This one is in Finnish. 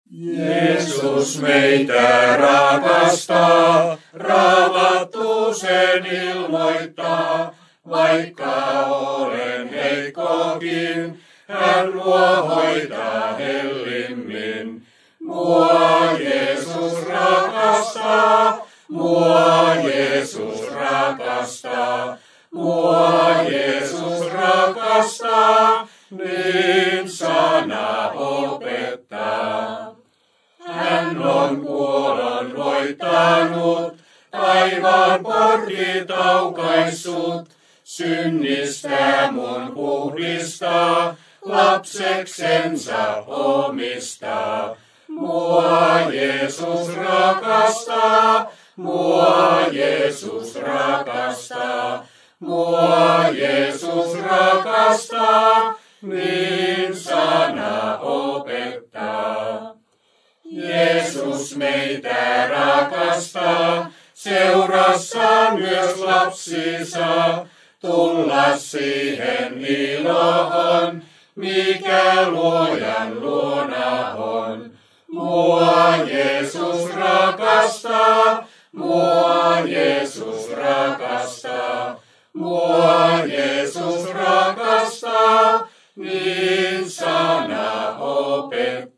Jeesus meitä rakastaa, Raamattu sen ilmoittaa. Vaikka olen heikkokin, hän luo hoitaa hellimmin. Mua Jeesus rakastaa, mua Jeesus rakastaa, mua Jeesus rakastaa, niin sana opettaa. Hän on kuolon voittanut, taivaan portit aukaissut, synnistä mun puhdistaa, lapseksensa omistaa. Mua Jeesus rakastaa, mua Jeesus rakastaa, mua Jeesus rakastaa, niin sana opettaa. Jeesus meitä rakastaa, seurassa myös lapsi saa tulla siihen iloon, mikä Luojan luona on. Mua Jeesus rakastaa, mua Jeesus rakastaa, mua Jeesus rakastaa, niin sana opettaa.